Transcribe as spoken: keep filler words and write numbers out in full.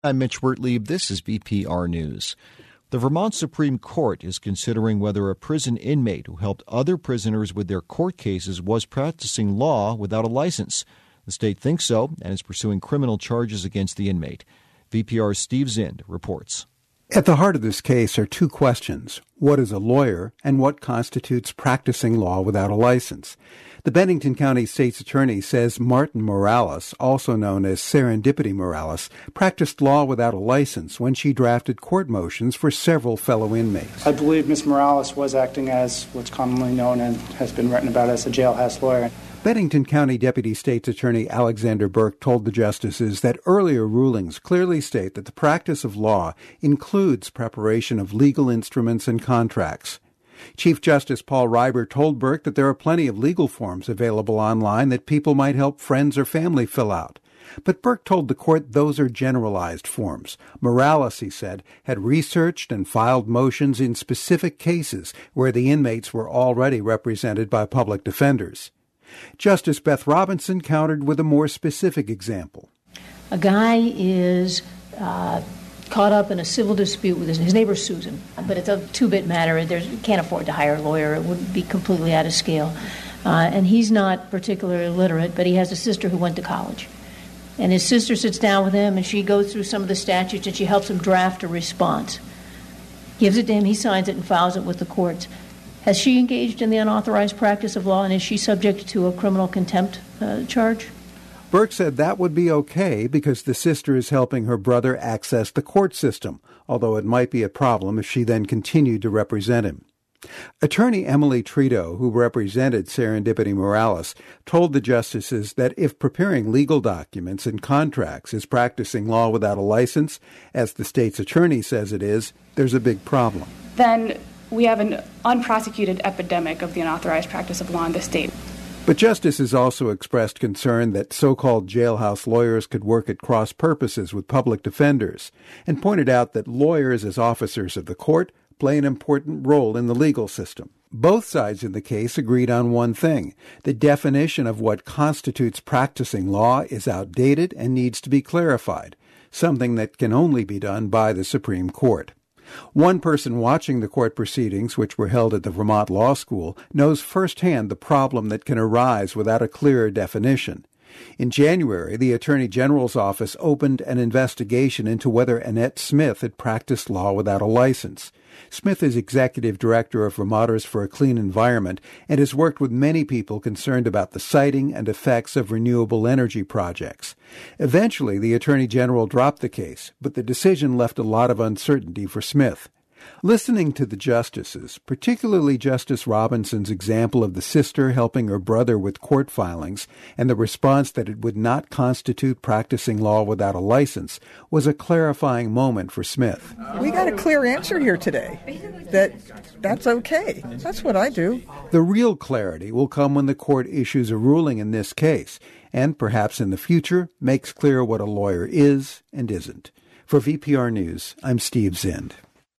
I'm Mitch Wertlieb. This is V P R News. The Vermont Supreme Court is considering whether a prison inmate who helped other prisoners with their court cases was practicing law without a license. The state thinks so and is pursuing criminal charges against the inmate. V P R's Steve Zind reports. At the heart of this case are two questions. What is a lawyer, and what constitutes practicing law without a license? The Bennington County State's Attorney says Martin Morales, also known as Serendipity Morales, practiced law without a license when she drafted court motions for several fellow inmates. I believe Miz Morales was acting as what's commonly known and has been written about as a jailhouse lawyer. Bennington County Deputy State's Attorney Alexander Burke told the justices that earlier rulings clearly state that the practice of law includes preparation of legal instruments and contracts. Chief Justice Paul Reiber told Burke that there are plenty of legal forms available online that people might help friends or family fill out. But Burke told the court those are generalized forms. Morales, he said, had researched and filed motions in specific cases where the inmates were already represented by public defenders. Justice Beth Robinson countered with a more specific example. A guy is uh, caught up in a civil dispute with his, his neighbor Susan, but it's a two-bit matter. There's, he can't afford to hire a lawyer. It would be completely out of scale. Uh, and he's not particularly literate, but he has a sister who went to college. And his sister sits down with him, and she goes through some of the statutes, and she helps him draft a response. Gives it to him, he signs it, and files it with the courts. Has she engaged in the unauthorized practice of law, and is she subject to a criminal contempt uh, charge? Burke said that would be okay because the sister is helping her brother access the court system, although it might be a problem if she then continued to represent him. Attorney Emily Trito, who represented Serendipity Morales, told the justices that if preparing legal documents and contracts is practicing law without a license, as the state's attorney says it is, there's a big problem. Then we have an unprosecuted epidemic of the unauthorized practice of law in the state. But justices also expressed concern that so-called jailhouse lawyers could work at cross purposes with public defenders, and pointed out that lawyers as officers of the court play an important role in the legal system. Both sides in the case agreed on one thing. The definition of what constitutes practicing law is outdated and needs to be clarified, something that can only be done by the Supreme Court. One person watching the court proceedings, which were held at the Vermont Law School, knows firsthand the problem that can arise without a clearer definition. In January, the Attorney General's office opened an investigation into whether Annette Smith had practiced law without a license. Smith is executive director of Vermonters for a Clean Environment and has worked with many people concerned about the siting and effects of renewable energy projects. Eventually, the Attorney General dropped the case, but the decision left a lot of uncertainty for Smith. Listening to the justices, particularly Justice Robinson's example of the sister helping her brother with court filings and the response that it would not constitute practicing law without a license, was a clarifying moment for Smith. We got a clear answer here today, that that's okay. That's what I do. The real clarity will come when the court issues a ruling in this case, and perhaps in the future makes clear what a lawyer is and isn't. For V P R News, I'm Steve Zind.